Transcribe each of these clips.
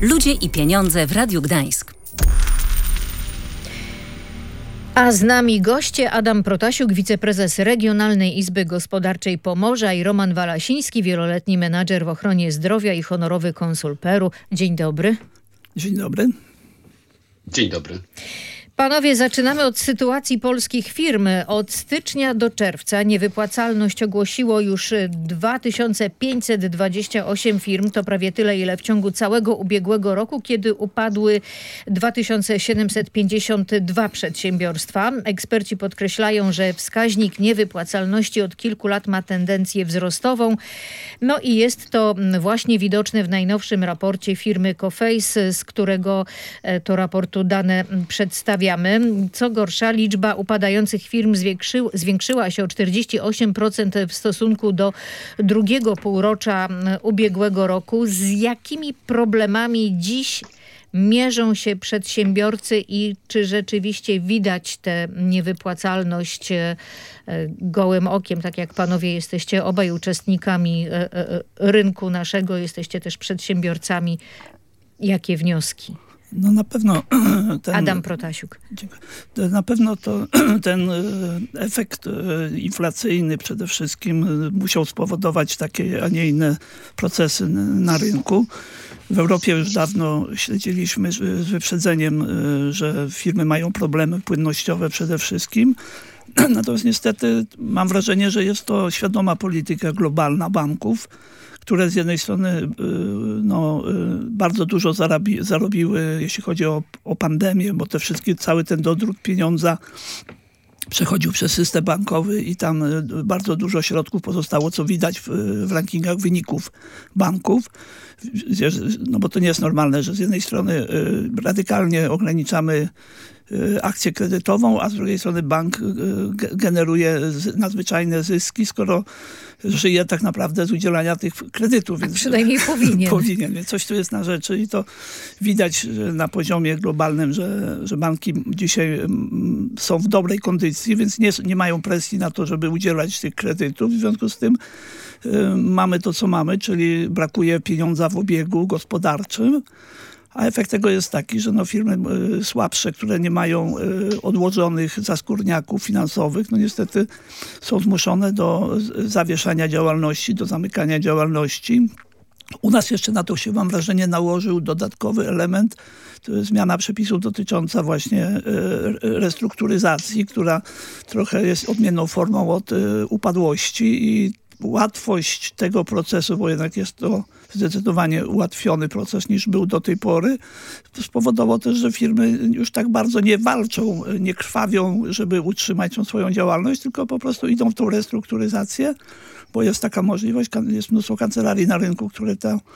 Ludzie i pieniądze w Radiu Gdańsk. A z nami goście Adam Protasiuk, wiceprezes Regionalnej Izby Gospodarczej Pomorza i Roman Walasiński, wieloletni menadżer w ochronie zdrowia i honorowy konsul Peru. Dzień dobry. Dzień dobry. Dzień dobry. Panowie, zaczynamy od sytuacji polskich firm. Od stycznia do czerwca niewypłacalność ogłosiło już 2528 firm. To prawie tyle, ile w ciągu całego ubiegłego roku, kiedy upadły 2752 przedsiębiorstwa. Eksperci podkreślają, że wskaźnik niewypłacalności od kilku lat ma tendencję wzrostową. No i jest to właśnie widoczne w najnowszym raporcie firmy Coface, z którego to raportu dane przedstawiamy. Co gorsza, liczba upadających firm zwiększyła się o 48% w stosunku do drugiego półrocza ubiegłego roku. Z jakimi problemami dziś mierzą się przedsiębiorcy i czy rzeczywiście widać tę niewypłacalność gołym okiem, tak jak panowie jesteście obaj uczestnikami rynku naszego, jesteście też przedsiębiorcami. Jakie wnioski? No na pewno Adam Protasiuk. Na pewno ten efekt inflacyjny przede wszystkim musiał spowodować takie, a nie inne procesy na rynku. W Europie już dawno śledziliśmy z wyprzedzeniem, że firmy mają problemy płynnościowe przede wszystkim. Natomiast niestety mam wrażenie, że jest to świadoma polityka globalna banków, które z jednej strony bardzo dużo zarobiły, jeśli chodzi o pandemię, bo cały ten dodruk pieniądza przechodził przez system bankowy i tam bardzo dużo środków pozostało, co widać w rankingach wyników banków. No bo to nie jest normalne, że z jednej strony radykalnie ograniczamy akcję kredytową, a z drugiej strony bank generuje nadzwyczajne zyski, skoro żyje tak naprawdę z udzielania tych kredytów. Więc przynajmniej powinien. Powinien, więc coś tu jest na rzeczy i to widać na poziomie globalnym, że banki dzisiaj są w dobrej kondycji, więc nie mają presji na to, żeby udzielać tych kredytów. W związku z tym mamy to, co mamy, czyli brakuje pieniądza w obiegu gospodarczym. A efekt tego jest taki, że firmy słabsze, które nie mają odłożonych zaskórniaków finansowych, niestety są zmuszone do zawieszania działalności, do zamykania działalności. U nas jeszcze na to się, mam wrażenie, nałożył dodatkowy element, to jest zmiana przepisów dotycząca właśnie restrukturyzacji, która trochę jest odmienną formą od upadłości i łatwość tego procesu, bo jednak jest to zdecydowanie ułatwiony proces niż był do tej pory, spowodowało też, że firmy już tak bardzo nie walczą, nie krwawią, żeby utrzymać tą swoją działalność, tylko po prostu idą w tą restrukturyzację, bo jest taka możliwość, jest mnóstwo kancelarii na rynku, które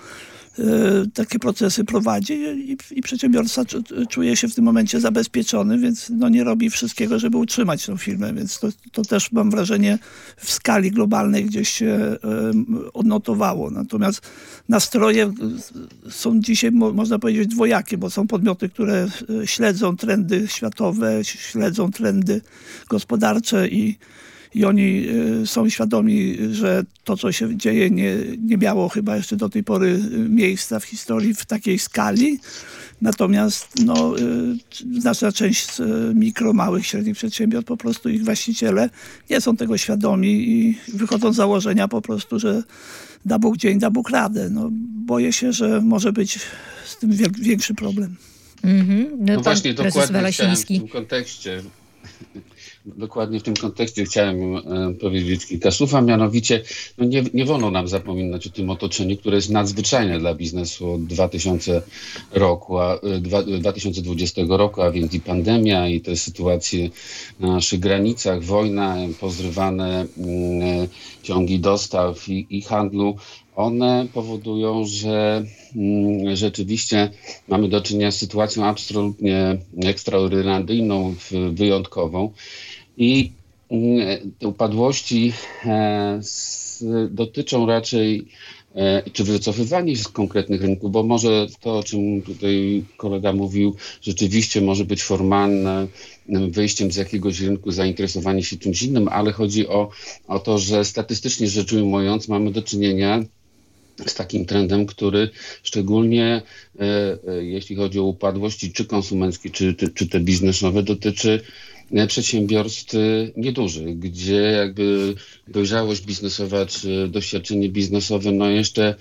takie procesy prowadzi i przedsiębiorca czuje się w tym momencie zabezpieczony, więc nie robi wszystkiego, żeby utrzymać tę firmę. Więc to też, mam wrażenie, w skali globalnej gdzieś się odnotowało. Natomiast nastroje są dzisiaj, można powiedzieć, dwojakie, bo są podmioty, które śledzą trendy światowe, śledzą trendy gospodarcze i oni są świadomi, że to, co się dzieje, nie miało chyba jeszcze do tej pory miejsca w historii w takiej skali. Natomiast znaczna część mikro, małych, średnich przedsiębiorstw, po prostu ich właściciele nie są tego świadomi i wychodzą z założenia po prostu, że da Bóg dzień, da Bóg radę. Boję się, że może być z tym większy problem. No właśnie, dokładnie chciałem w tym kontekście... Dokładnie w tym kontekście chciałem powiedzieć kilka słów, a mianowicie nie wolno nam zapominać o tym otoczeniu, które jest nadzwyczajne dla biznesu od 2020 roku, a więc i pandemia, i te sytuacje na naszych granicach, wojna, pozrywane ciągi dostaw i handlu. One powodują, że rzeczywiście mamy do czynienia z sytuacją absolutnie ekstraordynaryjną, wyjątkową. I te upadłości dotyczą raczej czy wycofywanie się z konkretnych rynków, bo może to, o czym tutaj kolega mówił, rzeczywiście może być formalne wyjściem z jakiegoś rynku, zainteresowanie się czymś innym, ale chodzi o to, że statystycznie rzecz ujmując mamy do czynienia z takim trendem, który szczególnie jeśli chodzi o upadłości czy konsumenckie, czy te biznesowe, dotyczy przedsiębiorstw niedużych, gdzie jakby dojrzałość biznesowa czy doświadczenie biznesowe no jeszcze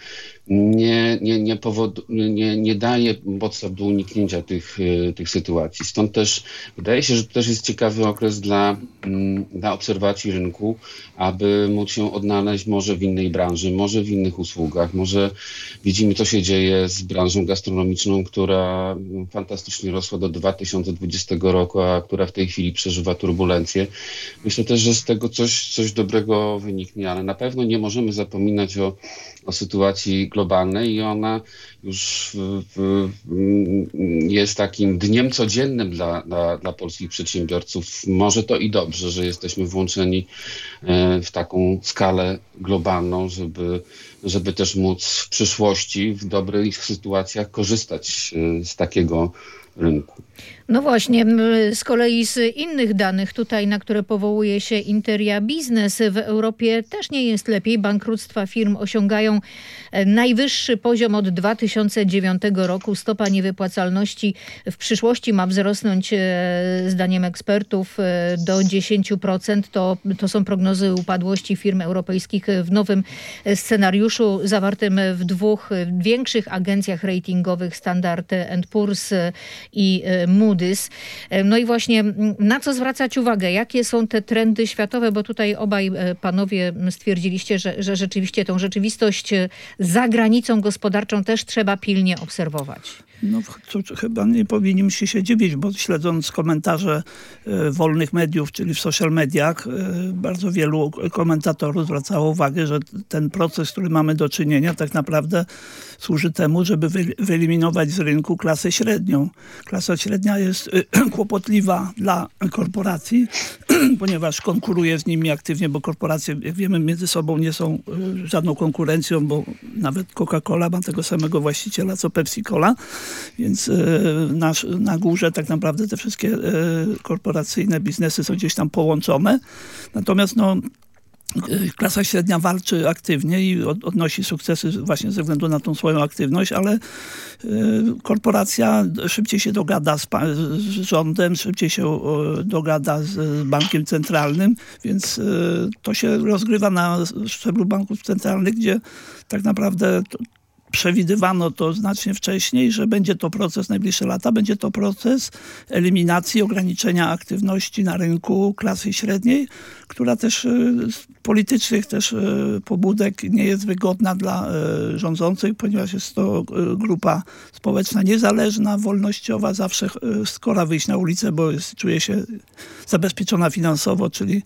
nie daje podstaw do uniknięcia tych sytuacji. Stąd też wydaje się, że to też jest ciekawy okres dla obserwacji rynku, aby móc się odnaleźć może w innej branży, może w innych usługach, może widzimy, co się dzieje z branżą gastronomiczną, która fantastycznie rosła do 2020 roku, a która w tej chwili przeżywa turbulencje. Myślę też, że z tego coś dobrego wyniknie, ale na pewno nie możemy zapominać o sytuacji globalnej i ona już jest takim dniem codziennym dla polskich przedsiębiorców. Może to i dobrze, że jesteśmy włączeni w taką skalę globalną, żeby też móc w przyszłości w dobrych sytuacjach korzystać z takiego rynku. No właśnie, z kolei z innych danych tutaj, na które powołuje się Interia Business, w Europie też nie jest lepiej. Bankructwa firm osiągają najwyższy poziom od 2009 roku. Stopa niewypłacalności w przyszłości ma wzrosnąć zdaniem ekspertów do 10%. To są prognozy upadłości firm europejskich w nowym scenariuszu zawartym w dwóch większych agencjach ratingowych Standard & Poor's i Moody's. No i właśnie na co zwracać uwagę? Jakie są te trendy światowe? Bo tutaj obaj panowie stwierdziliście, że rzeczywiście tą rzeczywistość za granicą gospodarczą też trzeba pilnie obserwować. No chyba nie powinniśmy się dziwić, bo śledząc komentarze wolnych mediów, czyli w social mediach, bardzo wielu komentatorów zwracało uwagę, że ten proces, który mamy do czynienia, tak naprawdę służy temu, żeby wyeliminować z rynku klasę średnią. Klasa średnia jest kłopotliwa dla korporacji, ponieważ konkuruje z nimi aktywnie, bo korporacje, jak wiemy, między sobą nie są żadną konkurencją, bo nawet Coca-Cola ma tego samego właściciela co Pepsi-Cola. Więc na górze tak naprawdę te wszystkie korporacyjne biznesy są gdzieś tam połączone. Natomiast klasa średnia walczy aktywnie i odnosi sukcesy właśnie ze względu na tą swoją aktywność, ale korporacja szybciej się dogada z rządem, szybciej się dogada z bankiem centralnym, więc to się rozgrywa na szczeblu banków centralnych, gdzie tak naprawdę przewidywano to znacznie wcześniej, że będzie to proces najbliższe lata, będzie to proces eliminacji, ograniczenia aktywności na rynku klasy średniej, która też z politycznych też pobudek nie jest wygodna dla rządzących, ponieważ jest to grupa społeczna niezależna, wolnościowa, zawsze skora wyjść na ulicę, bo czuje się zabezpieczona finansowo, czyli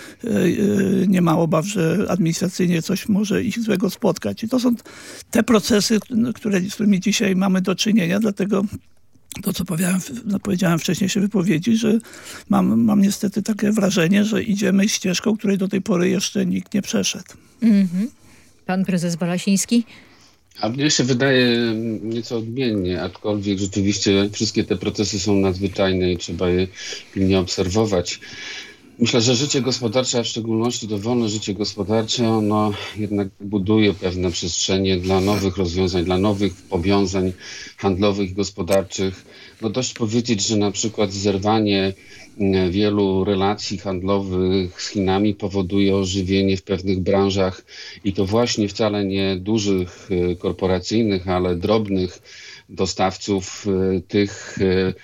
nie ma obaw, że administracyjnie coś może ich złego spotkać. I to są te procesy, z którymi dzisiaj mamy do czynienia, dlatego to, co powiedziałem w wcześniejszej wypowiedzi, że mam niestety takie wrażenie, że idziemy ścieżką, której do tej pory jeszcze nikt nie przeszedł. Mm-hmm. Pan prezes Walasiński? A mnie się wydaje nieco odmiennie, aczkolwiek rzeczywiście wszystkie te procesy są nadzwyczajne i trzeba je pilnie obserwować. Myślę, że życie gospodarcze, a w szczególności dowolne życie gospodarcze, ono jednak buduje pewne przestrzenie dla nowych rozwiązań, dla nowych powiązań handlowych i gospodarczych. No dość powiedzieć, że na przykład zerwanie wielu relacji handlowych z Chinami powoduje ożywienie w pewnych branżach i to właśnie wcale nie dużych korporacyjnych, ale drobnych dostawców tych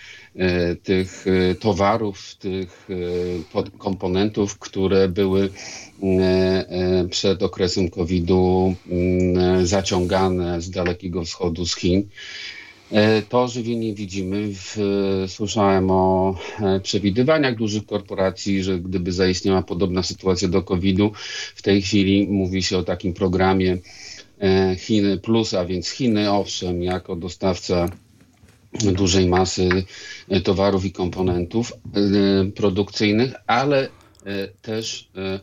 towarów, tych podkomponentów, które były przed okresem COVID-u zaciągane z Dalekiego Wschodu, z Chin. To ożywienie widzimy. Słyszałem o przewidywaniach dużych korporacji, że gdyby zaistniała podobna sytuacja do COVID-u, w tej chwili mówi się o takim programie Chiny Plus, a więc Chiny, owszem, jako dostawca dużej masy towarów i komponentów produkcyjnych, ale też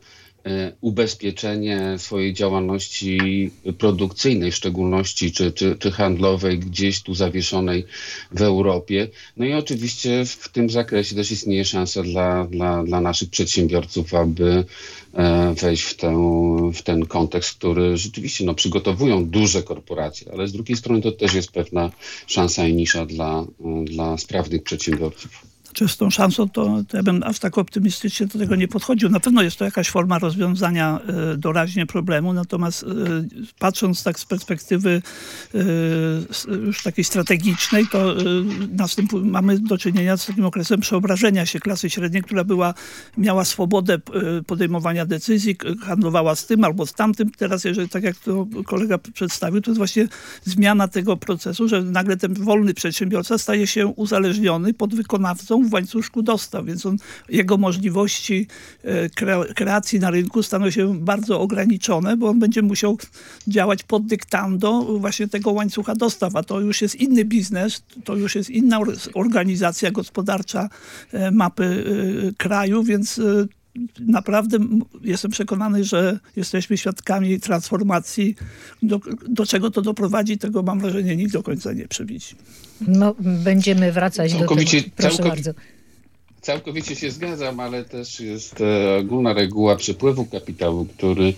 ubezpieczenie swojej działalności produkcyjnej, w szczególności czy handlowej, gdzieś tu zawieszonej w Europie. No i oczywiście w tym zakresie też istnieje szansa dla naszych przedsiębiorców, aby wejść w ten kontekst, który rzeczywiście przygotowują duże korporacje, ale z drugiej strony to też jest pewna szansa i nisza dla sprawnych przedsiębiorców. Czy z tą szansą, to ja bym aż tak optymistycznie do tego nie podchodził. Na pewno jest to jakaś forma rozwiązania doraźnie problemu, natomiast patrząc tak z perspektywy już takiej strategicznej, to mamy do czynienia z takim okresem przeobrażenia się klasy średniej, która miała swobodę podejmowania decyzji, handlowała z tym albo z tamtym. Teraz, jeżeli tak jak to kolega przedstawił, to jest właśnie zmiana tego procesu, że nagle ten wolny przedsiębiorca staje się uzależniony podwykonawcą w łańcuszku dostaw, więc jego możliwości kreacji na rynku staną się bardzo ograniczone, bo on będzie musiał działać pod dyktando właśnie tego łańcucha dostaw, a to już jest inny biznes, to już jest inna organizacja gospodarcza mapy kraju, więc naprawdę jestem przekonany, że jesteśmy świadkami transformacji. Do czego to doprowadzi, tego mam wrażenie nikt do końca nie przewidzi. Będziemy wracać do tego. Proszę bardzo. Całkowicie się zgadzam, ale też jest ogólna reguła przepływu kapitału, który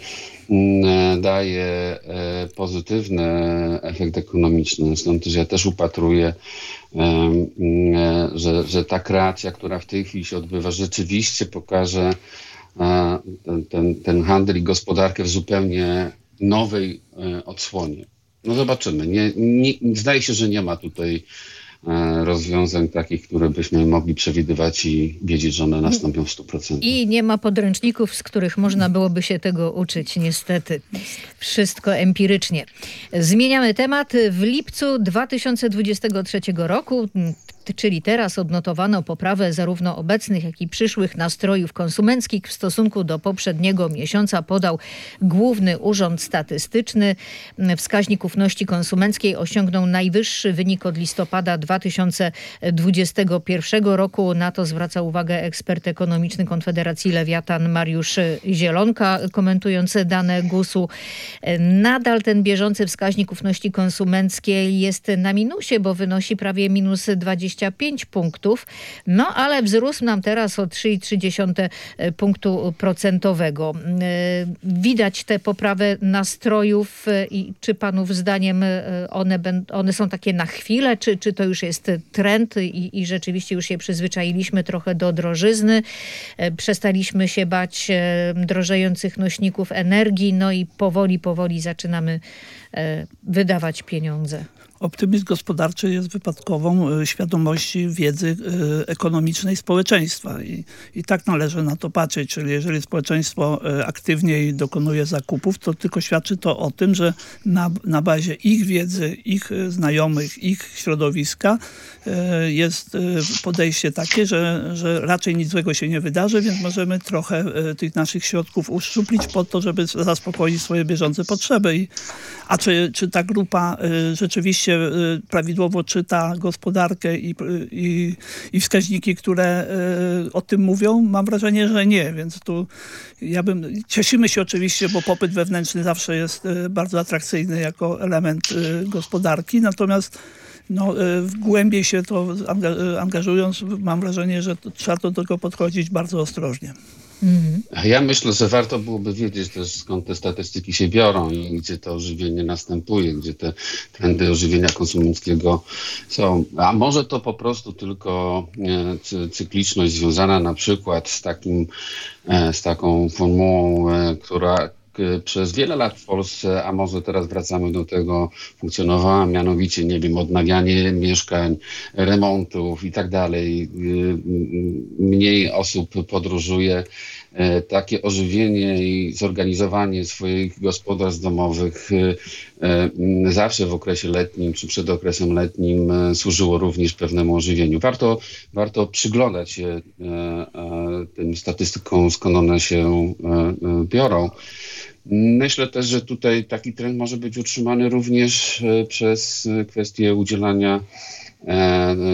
daje pozytywny efekt ekonomiczny. Stąd też ja też upatruję, że ta kreacja, która w tej chwili się odbywa, rzeczywiście pokaże ten handel i gospodarkę w zupełnie nowej odsłonie. No zobaczymy. Zdaje się, że nie ma tutaj rozwiązań takich, które byśmy mogli przewidywać i wiedzieć, że one nastąpią w 100%. I nie ma podręczników, z których można byłoby się tego uczyć, niestety. Wszystko empirycznie. Zmieniamy temat. W lipcu 2023 roku, czyli teraz, odnotowano poprawę zarówno obecnych, jak i przyszłych nastrojów konsumenckich w stosunku do poprzedniego miesiąca, podał Główny Urząd Statystyczny. Wskaźnik ufności konsumenckiej osiągnął najwyższy wynik od listopada 2021 roku. Na to zwraca uwagę ekspert ekonomiczny Konfederacji Lewiatan Mariusz Zielonka, komentując dane GUS-u. Nadal ten bieżący wskaźnik ufności konsumenckiej jest na minusie, bo wynosi prawie minus 25 punktów, ale wzrósł nam teraz o 3,3 punktu procentowego. Widać tę poprawę nastrojów i czy panów zdaniem one są takie na chwilę, czy to już jest trend i rzeczywiście już się przyzwyczailiśmy trochę do drożyzny, przestaliśmy się bać drożejących nośników energii, i powoli zaczynamy wydawać pieniądze. Optymizm gospodarczy jest wypadkową świadomości wiedzy ekonomicznej społeczeństwa i tak należy na to patrzeć. Czyli jeżeli społeczeństwo aktywniej dokonuje zakupów, to tylko świadczy to o tym, że na bazie ich wiedzy, ich znajomych, ich środowiska jest podejście takie, że raczej nic złego się nie wydarzy, więc możemy trochę tych naszych środków uszczuplić po to, żeby zaspokoić swoje bieżące potrzeby. A czy ta grupa rzeczywiście prawidłowo czyta gospodarkę i wskaźniki, które o tym mówią? Mam wrażenie, że nie, więc tu cieszymy się oczywiście, bo popyt wewnętrzny zawsze jest bardzo atrakcyjny jako element gospodarki, natomiast głębiej się to angażując, mam wrażenie, że trzeba do tego podchodzić bardzo ostrożnie. Ja myślę, że warto byłoby wiedzieć też, skąd te statystyki się biorą i gdzie to ożywienie następuje, gdzie te trendy ożywienia konsumenckiego są. A może to po prostu tylko cykliczność związana na przykład z taką formułą, która przez wiele lat w Polsce, a może teraz wracamy do tego, funkcjonowała, mianowicie, odnawianie mieszkań, remontów i tak dalej. Mniej osób podróżuje. Takie ożywienie i zorganizowanie swoich gospodarstw domowych zawsze w okresie letnim czy przed okresem letnim służyło również pewnemu ożywieniu. Warto przyglądać się tym statystykom, skąd one się biorą. Myślę też, że tutaj taki trend może być utrzymany również przez kwestię udzielania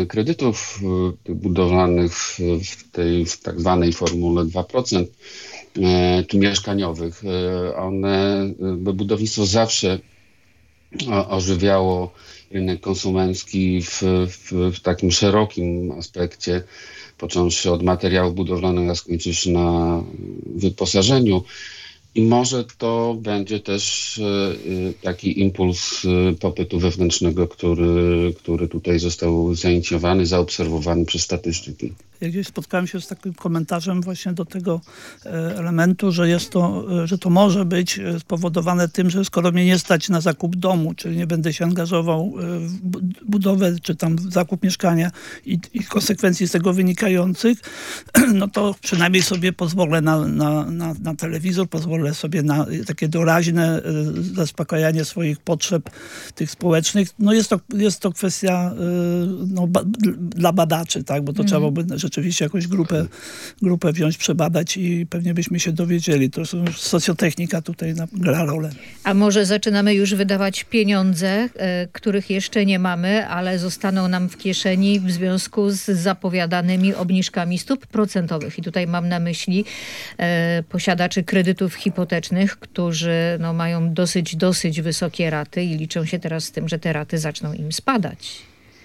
kredytów budowlanych w tak zwanej formule 2%. mieszkaniowych. Budownictwo zawsze ożywiało rynek konsumencki w takim szerokim aspekcie, począwszy od materiałów budowlanych, a skończywszy na wyposażeniu. I może to będzie też taki impuls popytu wewnętrznego, który tutaj został zainicjowany, zaobserwowany przez statystyki. Ja gdzieś spotkałem się z takim komentarzem właśnie do tego elementu, że to może być spowodowane tym, że skoro mnie nie stać na zakup domu, czyli nie będę się angażował w budowę czy tam w zakup mieszkania i konsekwencji z tego wynikających, no to przynajmniej sobie pozwolę na telewizor, pozwolę sobie na takie doraźne zaspokajanie swoich potrzeb tych społecznych. No jest to kwestia dla badaczy, tak, bo to trzeba by rzeczywiście jakąś grupę wziąć, przebadać i pewnie byśmy się dowiedzieli. To już socjotechnika tutaj gra rolę. A może zaczynamy już wydawać pieniądze, których jeszcze nie mamy, ale zostaną nam w kieszeni w związku z zapowiadanymi obniżkami stóp procentowych. I tutaj mam na myśli posiadaczy kredytów hipotecznych, którzy mają dosyć wysokie raty i liczą się teraz z tym, że te raty zaczną im spadać.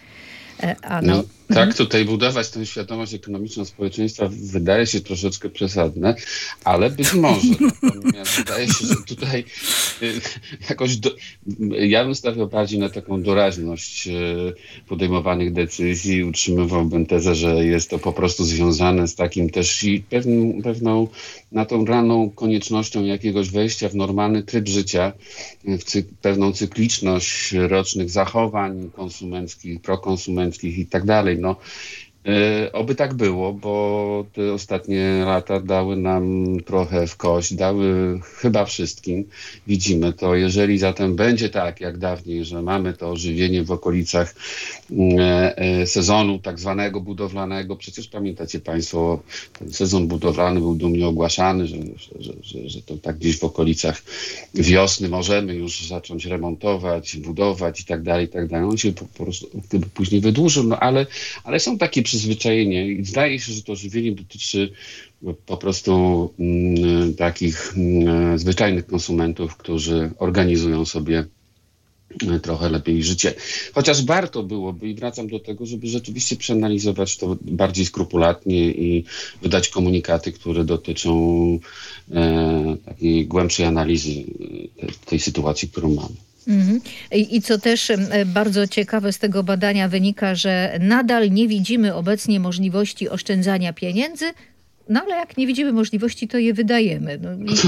Tak, tutaj budować tę świadomość ekonomiczną społeczeństwa wydaje się troszeczkę przesadne, ale być może. Natomiast wydaje się, że tutaj jakoś ja bym stawiał bardziej na taką doraźność podejmowanych decyzji i utrzymywałbym tezę, że jest to po prostu związane z takim też i pewną naturalną koniecznością jakiegoś wejścia w normalny tryb życia, pewną cykliczność rocznych zachowań konsumenckich, prokonsumenckich i tak dalej. Oby tak było, bo te ostatnie lata dały nam trochę w kość, dały chyba wszystkim. Widzimy to. Jeżeli zatem będzie tak jak dawniej, że mamy to ożywienie w okolicach sezonu tak zwanego budowlanego, przecież pamiętacie Państwo, ten sezon budowlany był dumnie ogłaszany, że to tak gdzieś w okolicach wiosny możemy już zacząć remontować, budować i tak dalej. On się po prostu później wydłużył, ale są takie przyzwyczajenie i zdaje się, że to żywienie dotyczy po prostu takich zwyczajnych konsumentów, którzy organizują sobie trochę lepiej życie. Chociaż warto byłoby, i wracam do tego, żeby rzeczywiście przeanalizować to bardziej skrupulatnie i wydać komunikaty, które dotyczą takiej głębszej analizy tej sytuacji, którą mamy. I co też bardzo ciekawe z tego badania wynika, że nadal nie widzimy obecnie możliwości oszczędzania pieniędzy, ale jak nie widzimy możliwości, to je wydajemy.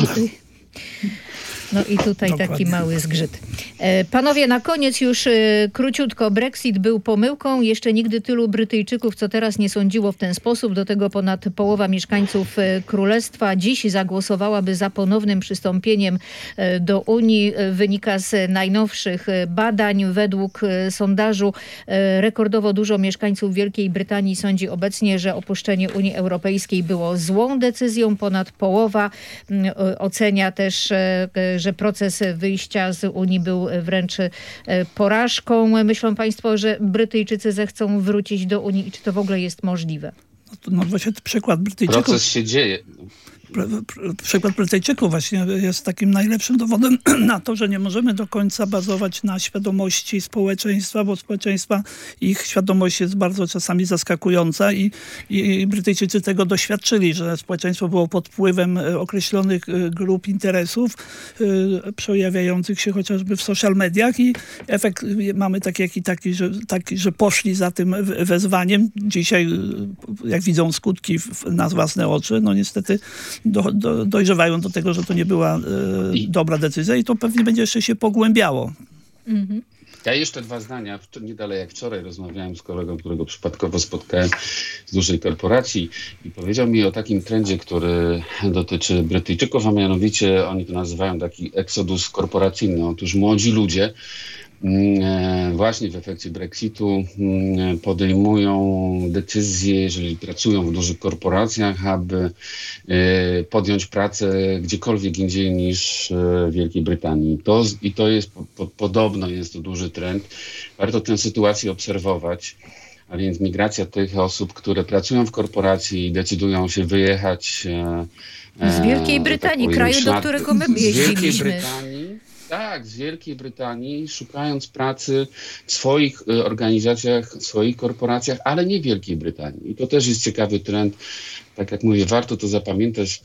I tutaj dokładnie. Taki mały zgrzyt. Panowie, na koniec już króciutko. Brexit był pomyłką. Jeszcze nigdy tylu Brytyjczyków, co teraz, nie sądziło w ten sposób. Do tego ponad połowa mieszkańców Królestwa dziś zagłosowałaby za ponownym przystąpieniem do Unii. Wynika z najnowszych badań. Według sondażu rekordowo dużo mieszkańców Wielkiej Brytanii sądzi obecnie, że opuszczenie Unii Europejskiej było złą decyzją. Ponad połowa ocenia też, że proces wyjścia z Unii był wręcz porażką. Myślą Państwo, że Brytyjczycy zechcą wrócić do Unii i czy to w ogóle jest możliwe? Właśnie przykład Brytyjczyków. Proces się dzieje. Przykład Brytyjczyków właśnie jest takim najlepszym dowodem na to, że nie możemy do końca bazować na świadomości społeczeństwa, bo ich świadomość jest bardzo czasami zaskakująca i Brytyjczycy tego doświadczyli, że społeczeństwo było pod wpływem określonych grup interesów przejawiających się chociażby w social mediach i efekt mamy taki, że poszli za tym wezwaniem. Dzisiaj, jak widzą skutki na własne oczy, niestety dojrzewają do tego, że to nie była dobra decyzja i to pewnie będzie jeszcze się pogłębiało. Ja jeszcze 2 zdania. Nie dalej jak wczoraj rozmawiałem z kolegą, którego przypadkowo spotkałem z dużej korporacji i powiedział mi o takim trendzie, który dotyczy Brytyjczyków, a mianowicie oni to nazywają taki eksodus korporacyjny. Otóż młodzi ludzie właśnie w efekcie Brexitu podejmują decyzje, jeżeli pracują w dużych korporacjach, aby podjąć pracę gdziekolwiek indziej niż w Wielkiej Brytanii. To jest podobno jest to duży trend. Warto tę sytuację obserwować. a więc migracja tych osób, które pracują w korporacji i decydują się wyjechać z Wielkiej Brytanii, kraju, do którego my jeździliśmy. Z Wielkiej Brytanii, szukając pracy w swoich organizacjach, w swoich korporacjach, ale nie w Wielkiej Brytanii. I to też jest ciekawy trend. Tak jak mówię, warto to zapamiętać.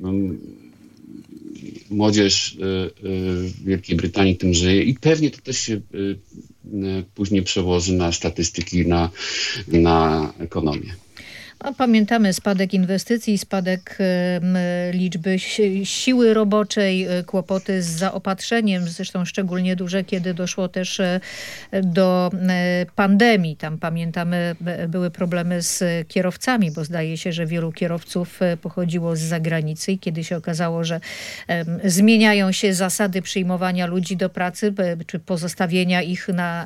Młodzież w Wielkiej Brytanii tym żyje i pewnie to też się później przełoży na statystyki, na ekonomię. Pamiętamy spadek inwestycji, spadek liczby siły roboczej, kłopoty z zaopatrzeniem, zresztą szczególnie duże, kiedy doszło też do pandemii. Tam pamiętamy, były problemy z kierowcami, bo zdaje się, że wielu kierowców pochodziło z zagranicy i kiedy się okazało, że zmieniają się zasady przyjmowania ludzi do pracy, czy pozostawienia ich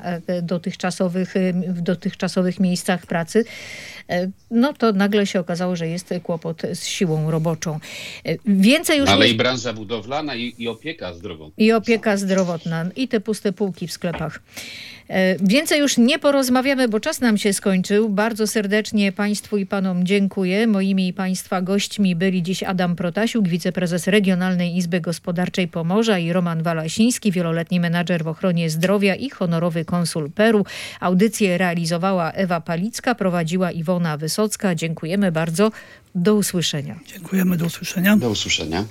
w dotychczasowych miejscach pracy, no to nagle się okazało, że jest kłopot z siłą roboczą. Więcej już ale i branża budowlana i opieka zdrowotna. I opieka zdrowotna. I te puste półki w sklepach. Więcej już nie porozmawiamy, bo czas nam się skończył. Bardzo serdecznie Państwu i Panom dziękuję. Moimi i Państwa gośćmi byli dziś Adam Protasiuk, wiceprezes Regionalnej Izby Gospodarczej Pomorza i Roman Walasiński, wieloletni menadżer w ochronie zdrowia i honorowy konsul Peru. Audycję realizowała Ewa Palicka, prowadziła Iwona Wysocka. Dziękujemy bardzo. Do usłyszenia. Dziękujemy, do usłyszenia. Do usłyszenia.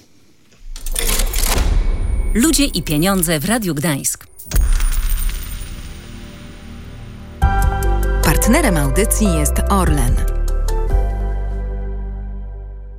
Ludzie i pieniądze w Radiu Gdańsk. Partnerem audycji jest Orlen.